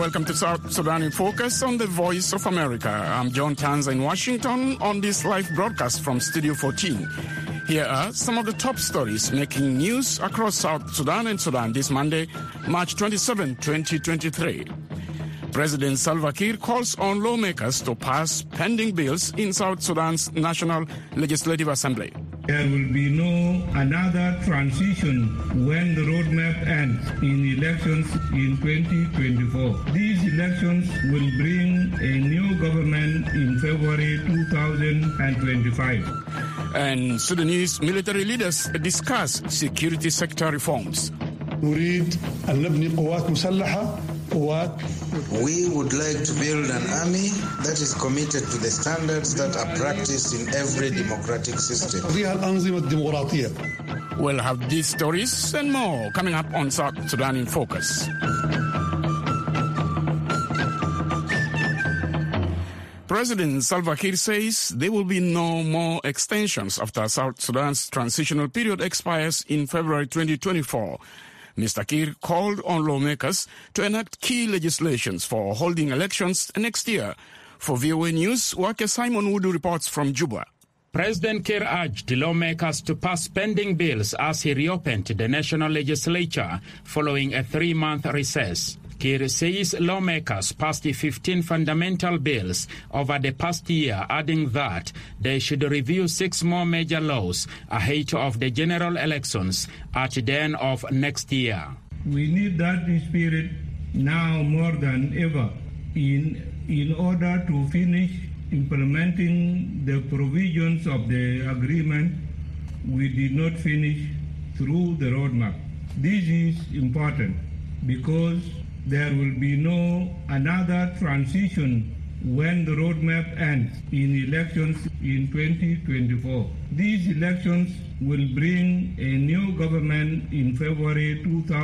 welcome to South Sudan in Focus on the Voice of America. I'm John Tanza in Washington on this live broadcast from Studio 14. Here are some of the top stories making news across South Sudan and Sudan this Monday, March 27, 2023. President Salva Kiir calls on lawmakers to pass pending bills in South Sudan's National Legislative Assembly. There will be no another transition when the roadmap ends in elections in 2024. These elections will bring a new government in February 2025. And Sudanese military leaders discuss security sector reforms. نريد أن نبني قوات مسلحة. We would like to build an army that is committed to the standards that are practiced in every democratic system. We'll have these stories and more coming up on South Sudan in Focus. President Salva Kiir says there will be no more extensions after South Sudan's transitional period expires in February 2024. Mr. Kiir called on lawmakers to enact key legislations for holding elections next year. For VOA News, Wake Simon Wudu reports from Juba. President Kiir urged lawmakers to pass pending bills as he reopened the national legislature following a 3-month recess. Kiir says lawmakers passed 15 fundamental bills over the past year, adding that they should review 6 more major laws ahead of the general elections at the end of next year. We need that spirit now more than ever in order to finish implementing the provisions of the agreement we did not finish through the roadmap. This is important because there will be no another transition when the roadmap ends in elections in 2024. These elections will bring a new government in February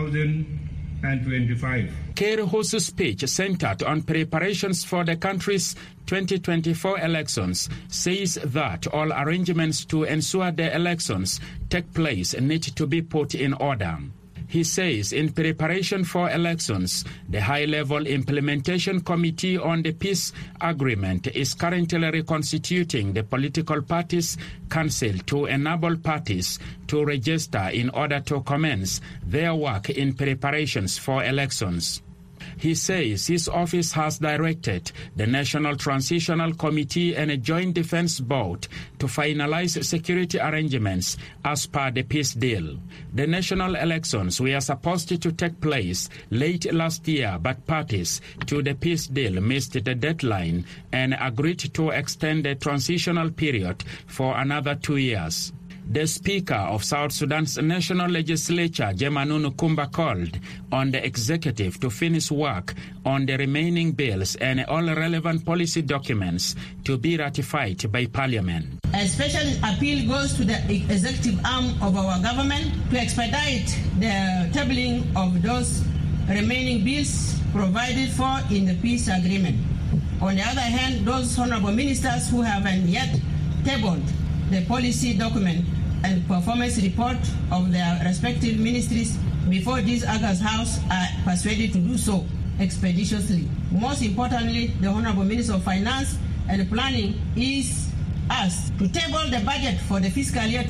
2025. Kiir, whose speech centered on preparations for the country's 2024 elections, says that all arrangements to ensure the elections take place need to be put in order. He says in preparation for elections, the High-Level Implementation Committee on the Peace Agreement is currently reconstituting the political parties' council to enable parties to register in order to commence their work in preparations for elections. He says his office has directed the National Transitional Committee and a Joint Defense Board to finalize security arrangements as per the peace deal. The national elections were supposed to take place late last year, but parties to the peace deal missed the deadline and agreed to extend the transitional period for another 2 years. The Speaker of South Sudan's National Legislature, Jemanunu Kumba, called on the executive to finish work on the remaining bills and all relevant policy documents to be ratified by Parliament. A special appeal goes to the executive arm of our government to expedite the tabling of those remaining bills provided for in the peace agreement. On the other hand, those honorable ministers who haven't yet tabled the policy document and performance report of their respective ministries before this August House are persuaded to do so expeditiously. Most importantly, the Honorable Minister of Finance and Planning is asked to table the budget for the fiscal year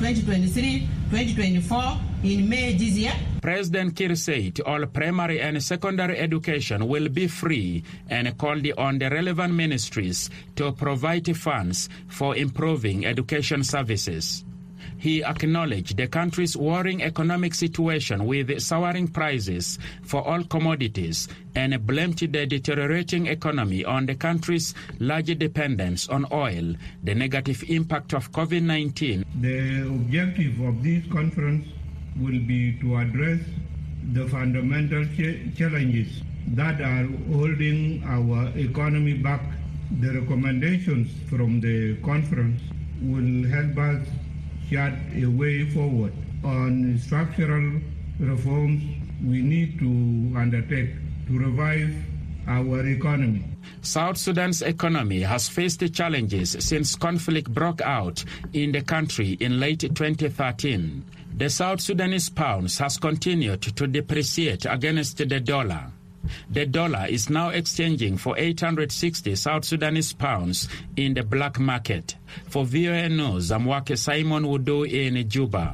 2023-2024 in May this year. President Kiir said all primary and secondary education will be free and called on the relevant ministries to provide funds for improving education services. He acknowledged the country's worrying economic situation with soaring prices for all commodities and blamed the deteriorating economy on the country's large dependence on oil, the negative impact of COVID-19. The objective of this conference will be to address the fundamental challenges that are holding our economy back. The recommendations from the conference will help us chart a way forward on structural reforms we need to undertake to revive our economy. South Sudan's economy has faced challenges since conflict broke out in the country in late 2013. The South Sudanese pound has continued to depreciate against the dollar. The dollar is now exchanging for 860 South Sudanese pounds in the black market. For VOA News, Amwake Simon Wudu in Juba.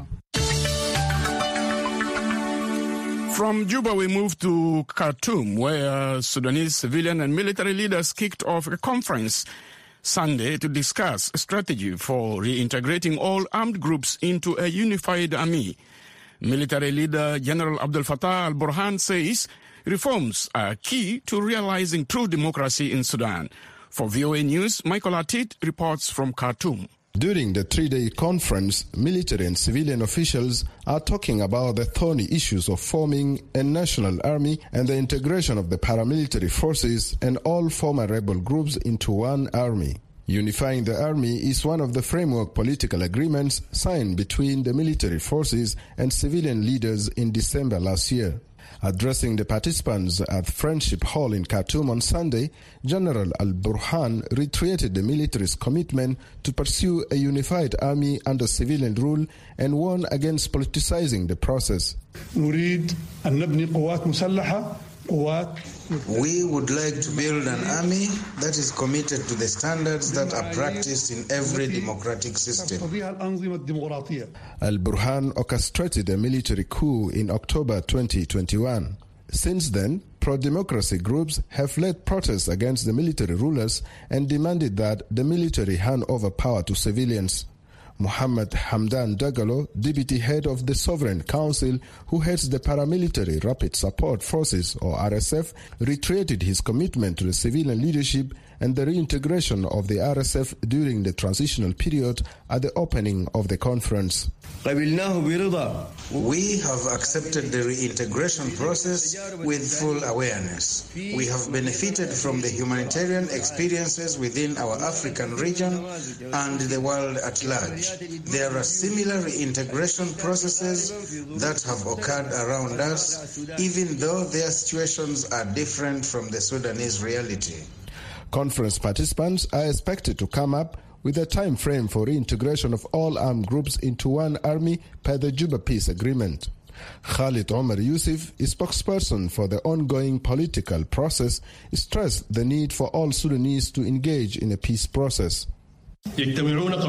From Juba, we move to Khartoum, where Sudanese civilian and military leaders kicked off a conference Sunday to discuss a strategy for reintegrating all armed groups into a unified army. Military leader General Abdel Fattah al-Burhan says reforms are key to realizing true democracy in Sudan. For VOA News, Michael Atit reports from Khartoum. During the three-day conference, military and civilian officials are talking about the thorny issues of forming a national army and the integration of the paramilitary forces and all former rebel groups into one army. Unifying the army is one of the framework political agreements signed between the military forces and civilian leaders in December last year. Addressing the participants at Friendship Hall in Khartoum on Sunday, General al-Burhan reiterated the military's commitment to pursue a unified army under civilian rule and warned against politicizing the process. We would like to build an army that is committed to the standards that are practiced in every democratic system. Al-Burhan orchestrated a military coup in October 2021. Since then, pro-democracy groups have led protests against the military rulers and demanded that the military hand over power to civilians. Muhammad Hamdan Dagalo, deputy head of the Sovereign Council, who heads the paramilitary Rapid Support Forces, or RSF, reiterated his commitment to the civilian leadership and the reintegration of the RSF during the transitional period at the opening of the conference. We have accepted the reintegration process with full awareness. We have benefited from the humanitarian experiences within our African region and the world at large. There are similar reintegration processes that have occurred around us, even though their situations are different from the Sudanese reality. Conference participants are expected to come up with a time frame for reintegration of all armed groups into one army per the Juba Peace Agreement. Khalid Omar Yusuf, a spokesperson for the ongoing political process, stressed the need for all Sudanese to engage in a peace process. We are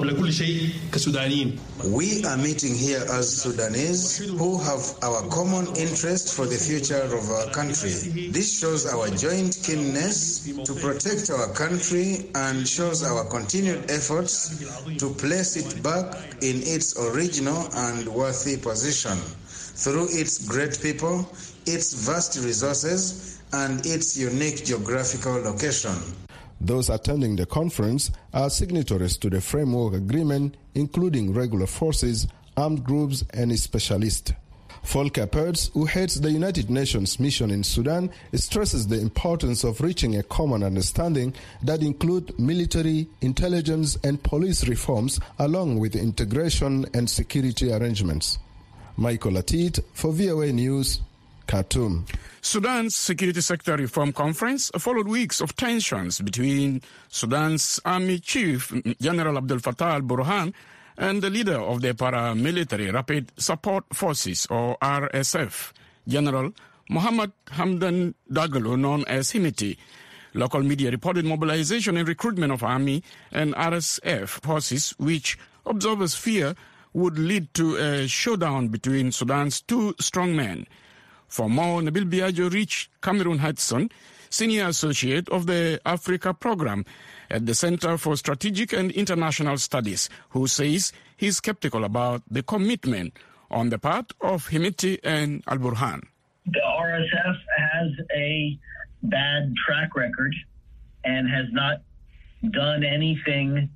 meeting here as Sudanese who have our common interest for the future of our country. This shows our joint keenness to protect our country and shows our continued efforts to place it back in its original and worthy position through its great people, its vast resources, and its unique geographical location. Those attending the conference are signatories to the framework agreement, including regular forces, armed groups, and specialists. Volker Perthes, who heads the United Nations mission in Sudan, stresses the importance of reaching a common understanding that includes military, intelligence, and police reforms, along with integration and security arrangements. Michael Atit for VOA News, Khartoum. Sudan's Security Sector Reform Conference followed weeks of tensions between Sudan's Army Chief General Abdel Fattah al-Burhan and the leader of the paramilitary Rapid Support Forces, or RSF, General Mohammed Hamdan Dagalo, known as Himiti. Local media reported mobilization and recruitment of Army and RSF forces, which observers fear would lead to a showdown between Sudan's two strongmen. For more, Nabil Biagio reached Cameron Hudson, Senior Associate of the Africa Program at the Center for Strategic and International Studies, who says he's skeptical about the commitment on the part of Himiti and al-Burhan. The RSF has a bad track record and has not done anything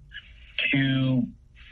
to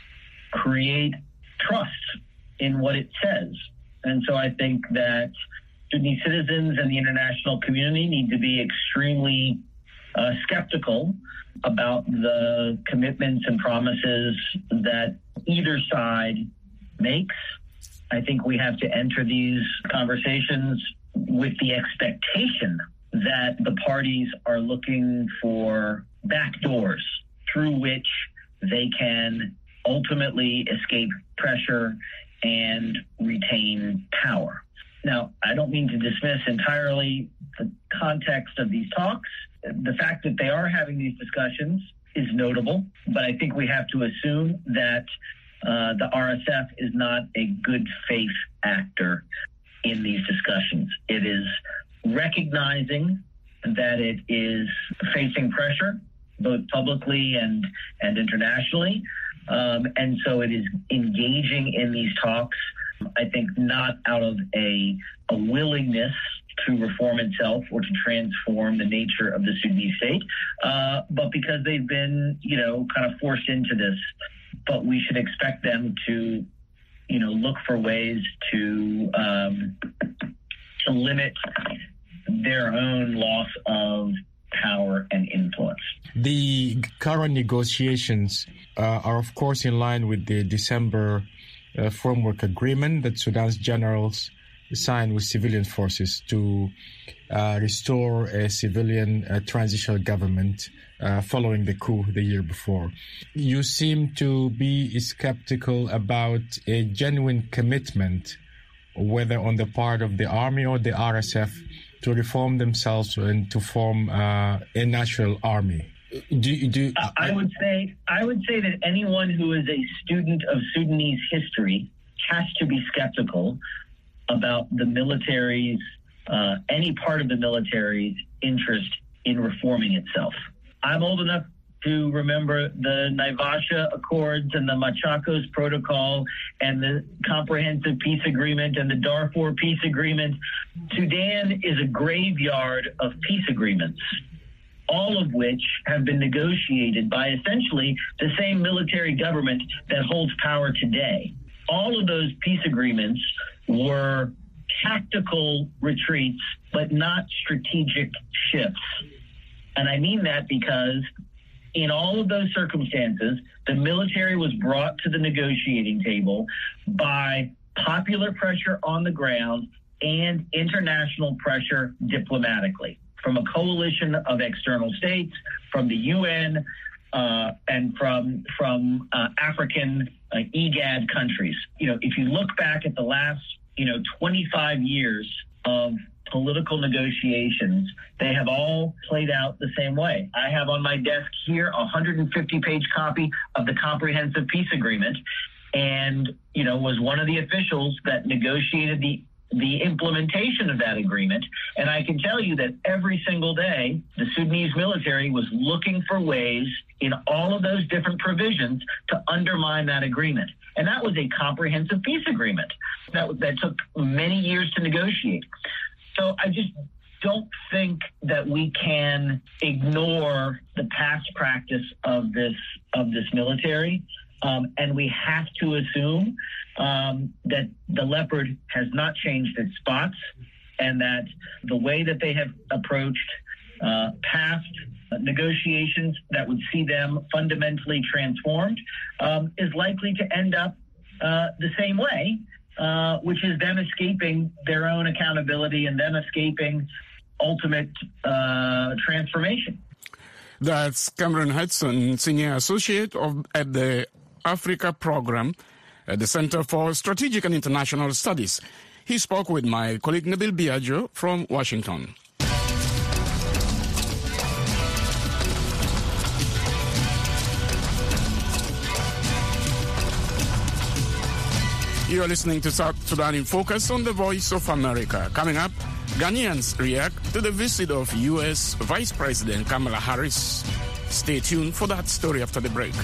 create trust in what it says. And so I think that Sudanese citizens and the international community need to be extremely skeptical about the commitments and promises that either side makes. I think we have to enter these conversations with the expectation that the parties are looking for back doors through which they can ultimately escape pressure and retain power. Now, I don't mean to dismiss entirely the context of these talks. The fact that they are having these discussions is notable, but I think we have to assume that the RSF is not a good faith actor in these discussions. It is recognizing that it is facing pressure, both publicly and internationally, and so it is engaging in these talks, I think, not out of a willingness to reform itself or to transform the nature of the Sudanese state, but because they've been, kind of forced into this. But we should expect them to, look for ways to limit their own loss of power and influence. The current negotiations are, of course, in line with the December framework agreement that Sudan's generals signed with civilian forces to restore a civilian transitional government following the coup the year before. You seem to be skeptical about a genuine commitment, whether on the part of the army or the RSF, to reform themselves and to form a national army. I would say that anyone who is a student of Sudanese history has to be skeptical about the military's, any part of the military's interest in reforming itself. I'm old enough to remember the Naivasha Accords and the Machakos Protocol and the Comprehensive Peace Agreement and the Darfur Peace Agreement. Sudan is a graveyard of peace agreements, all of which have been negotiated by essentially the same military government that holds power today. All of those peace agreements were tactical retreats, but not strategic shifts. And I mean that because in all of those circumstances, the military was brought to the negotiating table by popular pressure on the ground and international pressure diplomatically from a coalition of external states, from the UN, and from African IGAD countries. If you look back at the last 25 years of political negotiations, they have all played out the same way. I have on my desk here a 150-page copy of the Comprehensive Peace Agreement, and was one of the officials that negotiated the implementation of that agreement. And I can tell you that every single day, the Sudanese military was looking for ways in all of those different provisions to undermine that agreement. And that was a comprehensive peace agreement that took many years to negotiate. So I just don't think that we can ignore the past practice of this military. And we have to assume that the Leopard has not changed its spots, and that the way that they have approached past negotiations that would see them fundamentally transformed is likely to end up the same way, which is them escaping their own accountability and them escaping ultimate transformation. That's Cameron Hudson, Senior Associate at the Africa Program at the Center for Strategic and International Studies. He spoke with my colleague Nabil Biagio from Washington. You are listening to South Sudan in Focus on the Voice of America. Coming up, Ghanaians react to the visit of U.S. Vice President Kamala Harris. Stay tuned for that story after the break.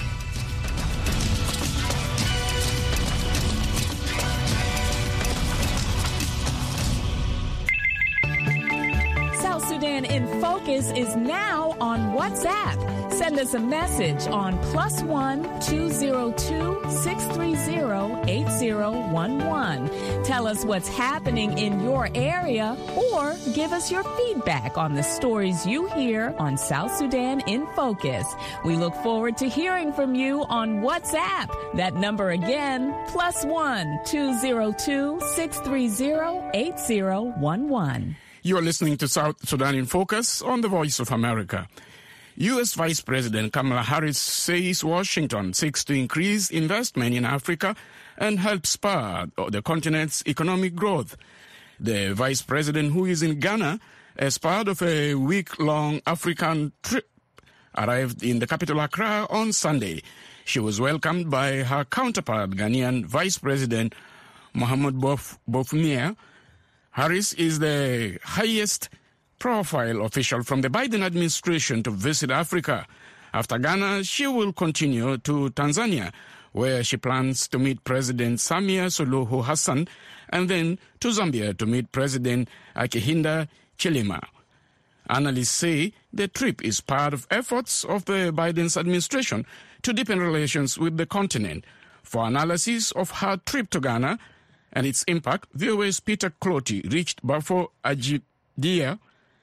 South Sudan in Focus is now on WhatsApp. Send us a message on +1 202 630 8011. Tell us what's happening in your area or give us your feedback on the stories you hear on South Sudan in Focus. We look forward to hearing from you on WhatsApp. That number again, +1 202 630 8011. You are listening to South Sudan in Focus on the Voice of America. U.S. Vice President Kamala Harris says Washington seeks to increase investment in Africa and help spur the continent's economic growth. The vice president, who is in Ghana as part of a week-long African trip, arrived in the capital Accra on Sunday. She was welcomed by her counterpart, Ghanaian Vice President Mohamed Bofumia. Harris is the highest profile official from the Biden administration to visit Africa. After Ghana, she will continue to Tanzania, where she plans to meet President Samia Suluhu Hassan, and then to Zambia to meet President Hakainde Hichilema. Analysts say the trip is part of efforts of the Biden's administration to deepen relations with the continent. For analysis of her trip to Ghana and its impact, VOA's Peter Clotty reached Bafo Ajidia.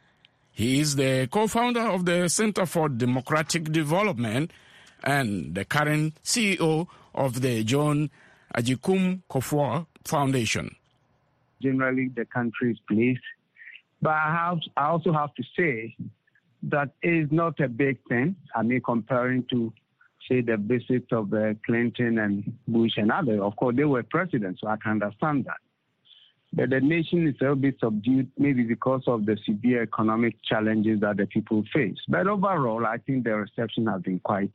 He is the co-founder of the Center for Democratic Development and the current CEO of the John Agyekum Kufuor Foundation. Generally, the country is pleased. But I also have to say that it is not a big thing. I mean, comparing to, say, the visit of Clinton and Bush and others. Of course, they were presidents, so I can understand that. But the nation is a little bit subdued, maybe because of the severe economic challenges that the people face. But overall, I think the reception has been quite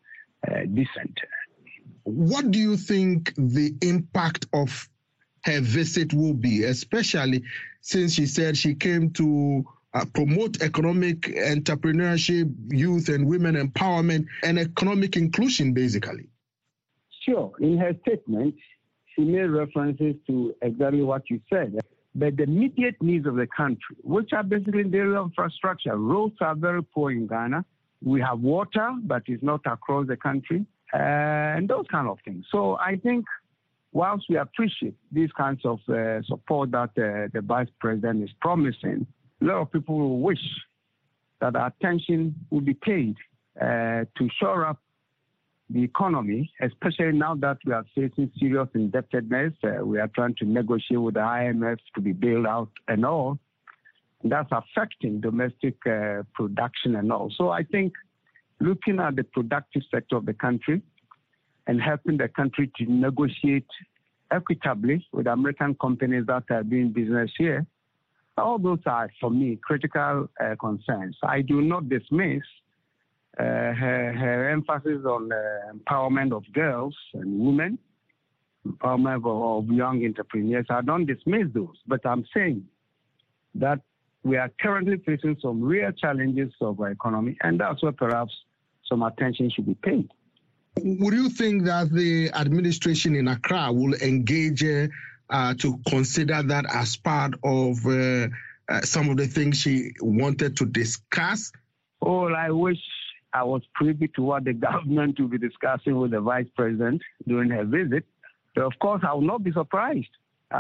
decent. What do you think the impact of her visit will be, especially since she said she came to promote economic entrepreneurship, youth and women empowerment, and economic inclusion, basically? Sure. In her statement, she made references to exactly what you said. But the immediate needs of the country, which are basically the area of infrastructure. Roads are very poor in Ghana. We have water, but it's not across the country, and those kind of things. So I think whilst we appreciate these kinds of support that the vice president is promising, a lot of people will wish that attention will be paid to shore up the economy, especially now that we are facing serious indebtedness. We are trying to negotiate with the IMF to be bailed out and all. And that's affecting domestic production and all. So I think looking at the productive sector of the country and helping the country to negotiate equitably with American companies that are doing business here, all those are, for me, critical concerns. I do not dismiss her emphasis on empowerment of girls and women, empowerment of young entrepreneurs. I don't dismiss those, but I'm saying that we are currently facing some real challenges of our economy, and that's where perhaps some attention should be paid. Would you think that the administration in Accra will engage to consider that as part of some of the things she wanted to discuss? Oh, I wish I was privy to what the government will be discussing with the vice president during her visit. So of course, I will not be surprised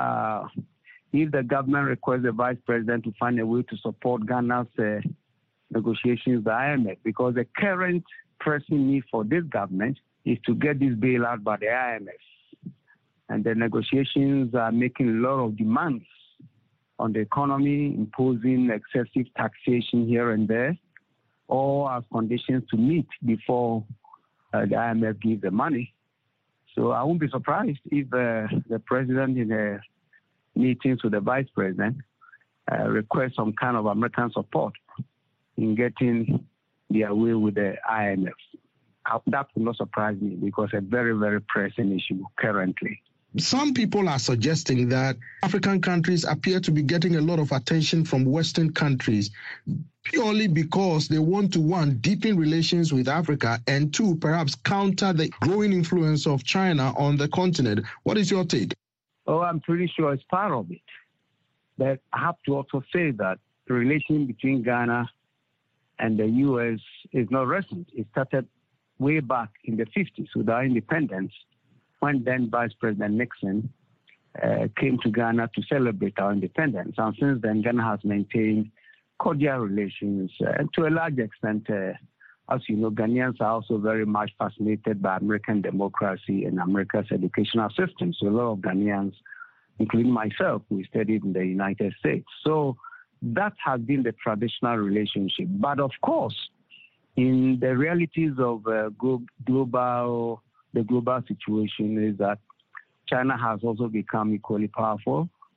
if the government requests the vice president to find a way to support Ghana's negotiations with the IMF, because the current pressing need for this government is to get this bailout by the IMF. And the negotiations are making a lot of demands on the economy, imposing excessive taxation here and there, all as conditions to meet before the IMF gives the money. So I won't be surprised if the president in the meetings with the vice president requests some kind of American support in getting their way with the IMF. That will not surprise me, because it's a very, very pressing issue currently. Some people are suggesting that African countries appear to be getting a lot of attention from Western countries purely because they want to, one, deepen relations with Africa, and two, perhaps counter the growing influence of China on the continent. What is your take? Oh, I'm pretty sure it's part of it. But I have to also say that the relation between Ghana and the U.S. is not recent. It started way back in the 50s with our independence, when then Vice President Nixon came to Ghana to celebrate our independence. And since then, Ghana has maintained cordial relations. And to a large extent, as you know, Ghanaians are also very much fascinated by American democracy and America's educational system. So a lot of Ghanaians, including myself, we studied in the United States. So that has been the traditional relationship. But of course, in the realities of the global situation is that China has also become equally powerful.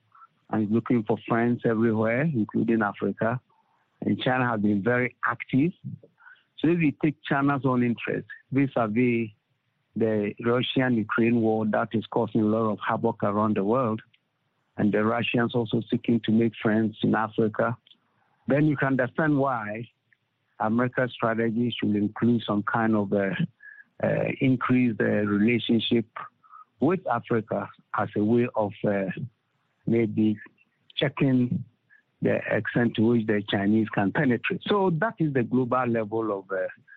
and is looking for friends everywhere, including Africa. And China has been very active. So if you take China's own interest vis-a-vis the Russian-Ukraine war that is causing a lot of havoc around the world, and the Russians also seeking to make friends in Africa, then you can understand why America's strategy should include some kind of increase the relationship with Africa as a way of maybe checking the extent to which the Chinese can penetrate. So that is the global level of,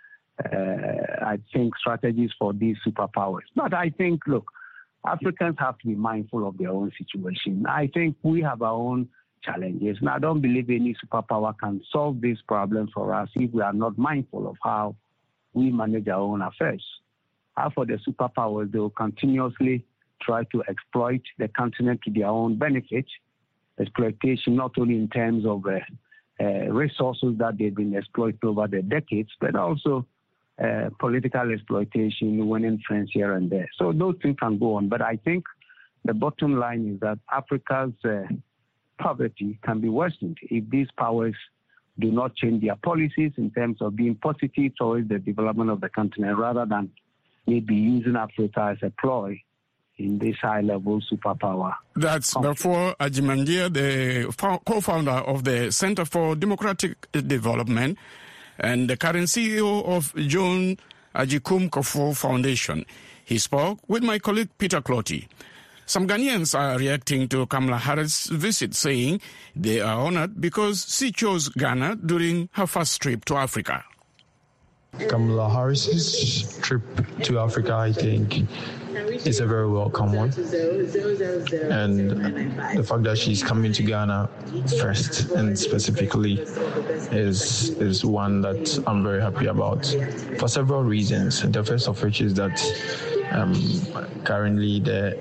I think, strategies for these superpowers. But I think, look, Africans have to be mindful of their own situation. I think we have our own challenges. And I don't believe any superpower can solve these problems for us if we are not mindful of how we manage our own affairs. As for the superpowers, they will continuously try to exploit the continent to their own benefit. Exploitation not only in terms of resources that they've been exploiting over the decades, but also political exploitation, winning friends here and there. So those things can go on. But I think the bottom line is that Africa's poverty can be worsened if these powers do not change their policies in terms of being positive towards the development of the continent, rather than maybe using Africa as a ploy in this high-level superpower. That's Bafo Agyemangir, the co-founder of the Center for Democratic Development and the current CEO of John Agyekum Kufuor Foundation. He spoke with my colleague Peter Clotty. Some Ghanaians are reacting to Kamala Harris' visit, saying they are honored because she chose Ghana during her first trip to Africa. Kamala Harris's trip to Africa, I think, is a very welcome one. And the fact that she's coming to Ghana first and specifically is one that I'm very happy about for several reasons. The first of which is that currently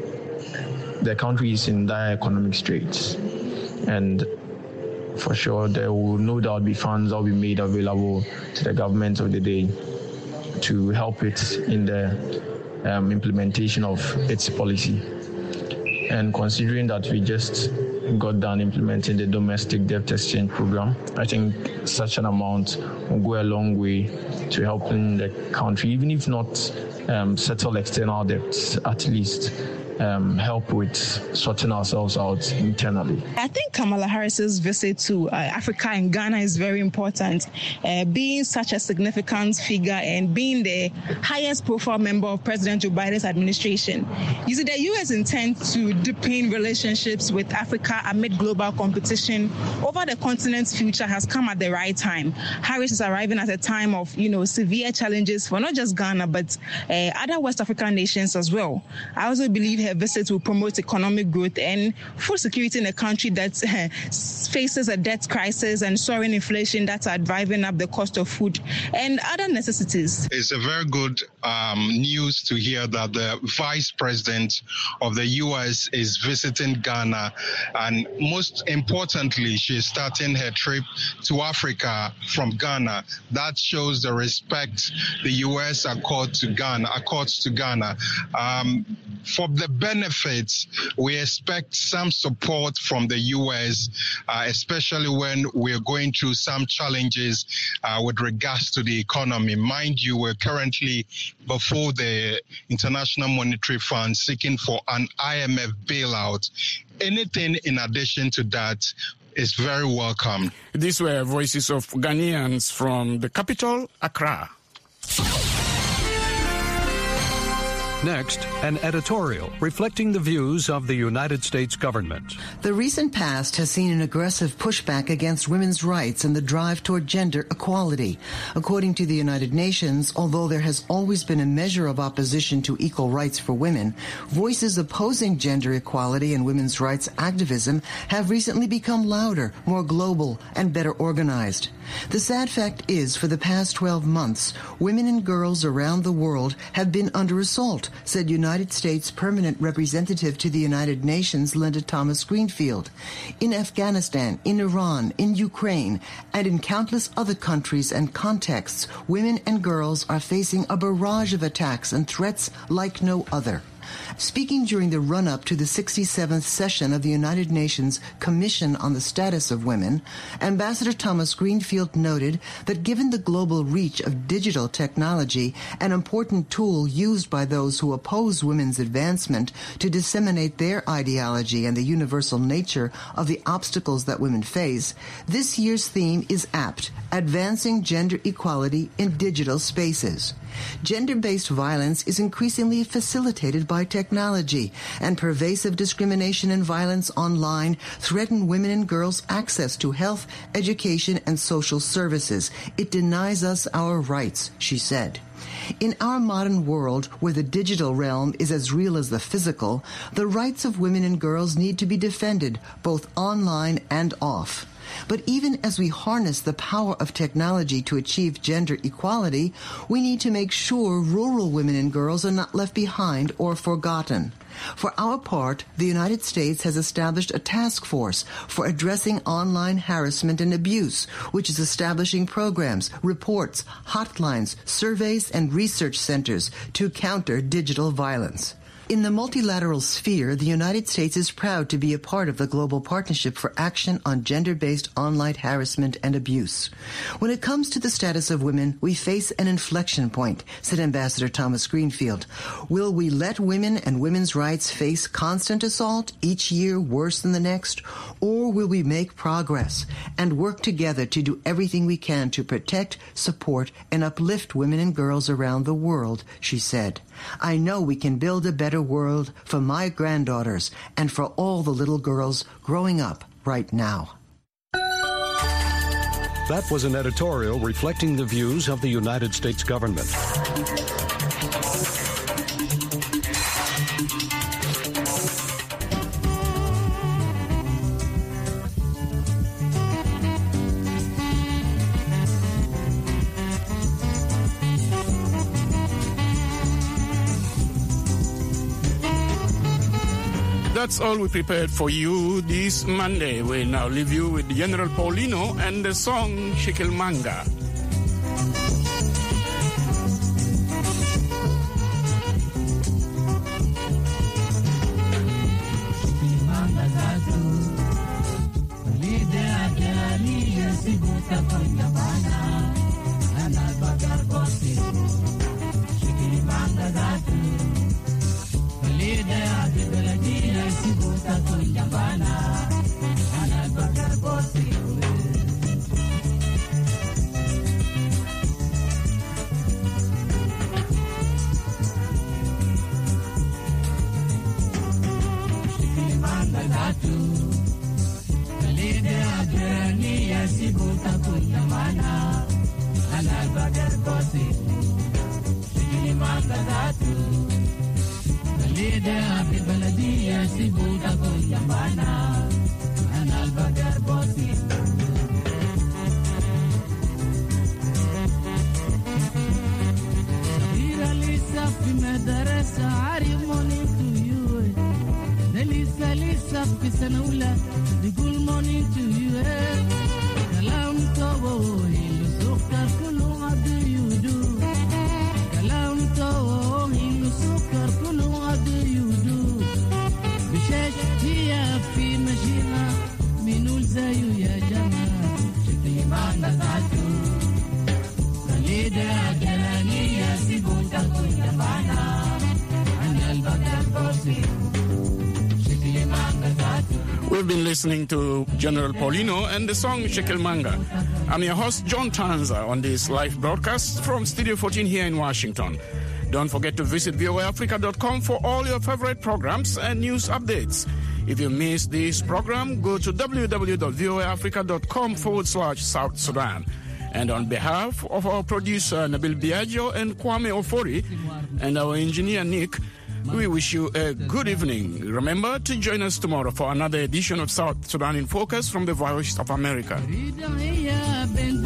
the country is in dire economic straits. And for sure, there will no doubt be funds that will be made available to the government of the day to help it in the implementation of its policy. And considering that we just got done implementing the domestic debt exchange program, I think such an amount will go a long way to helping the country, even if not settle external debts, at least help with sorting ourselves out internally. I think Kamala Harris's visit to Africa and Ghana is very important. Being such a significant figure and being the highest profile member of President Joe Biden's administration, you see, the U.S. intends to deepen relationships with Africa amid global competition over the continent's future has come at the right time. Harris is arriving at a time of, severe challenges for not just Ghana, but other West African nations as well. I also believe her visit will promote economic growth and food security in a country that faces a debt crisis and soaring inflation that are driving up the cost of food and other necessities. It's a very good news to hear that the Vice President of the U.S. is visiting Ghana, and most importantly, she's starting her trip to Africa from Ghana. That shows the respect the U.S. accords to Ghana. For the benefits, we expect some support from the U.S., especially when we're going through some challenges with regards to the economy. Mind you, we're currently before the International Monetary Fund seeking for an IMF bailout. Anything in addition to that is very welcome. These were voices of Ghanaians from the capital, Accra. Next, an editorial reflecting the views of the United States government. The recent past has seen an aggressive pushback against women's rights and the drive toward gender equality. According to the United Nations, although there has always been a measure of opposition to equal rights for women, voices opposing gender equality and women's rights activism have recently become louder, more global, and better organized. The sad fact is, for the past 12 months, women and girls around the world have been under assault, said United States Permanent Representative to the United Nations Linda Thomas-Greenfield. In Afghanistan, in Iran, in Ukraine, and in countless other countries and contexts, women and girls are facing a barrage of attacks and threats like no other. Speaking during the run-up to the 67th session of the United Nations Commission on the Status of Women, Ambassador Thomas Greenfield noted that given the global reach of digital technology, an important tool used by those who oppose women's advancement to disseminate their ideology and the universal nature of the obstacles that women face, this year's theme is apt: advancing gender equality in digital spaces. Gender-based violence is increasingly facilitated by technology, and pervasive discrimination and violence online threaten women and girls' access to health, education, and social services. It denies us our rights, she said. In our modern world, where the digital realm is as real as the physical, the rights of women and girls need to be defended, both online and off. But even as we harness the power of technology to achieve gender equality, we need to make sure rural women and girls are not left behind or forgotten. For our part, the United States has established a task force for addressing online harassment and abuse, which is establishing programs, reports, hotlines, surveys, and research centers to counter digital violence. In the multilateral sphere, the United States is proud to be a part of the Global Partnership for Action on Gender-Based Online Harassment and Abuse. When it comes to the status of women, we face an inflection point, said Ambassador Thomas Greenfield. Will we let women and women's rights face constant assault, each year worse than the next, or will we make progress and work together to do everything we can to protect, support, and uplift women and girls around the world, she said. I know we can build a better world for my granddaughters and for all the little girls growing up right now. That was an editorial reflecting the views of the United States government. That's all we prepared for you this Monday. We now leave you with General Paulino and the song Shikilmanga. We've been listening to General Paulino and the song Shikilmanga. I'm your host, John Tanza, on this live broadcast from Studio 14 here in Washington. Don't forget to visit voaafrica.com for all your favorite programs and news updates. If you missed this program, go to www.voaafrica.com/South Sudan. And on behalf of our producer, Nabil Biagio and Kwame Ofori, and our engineer, Nick, we wish you a good evening. Remember to join us tomorrow for another edition of South Sudan in Focus from the Voice of America.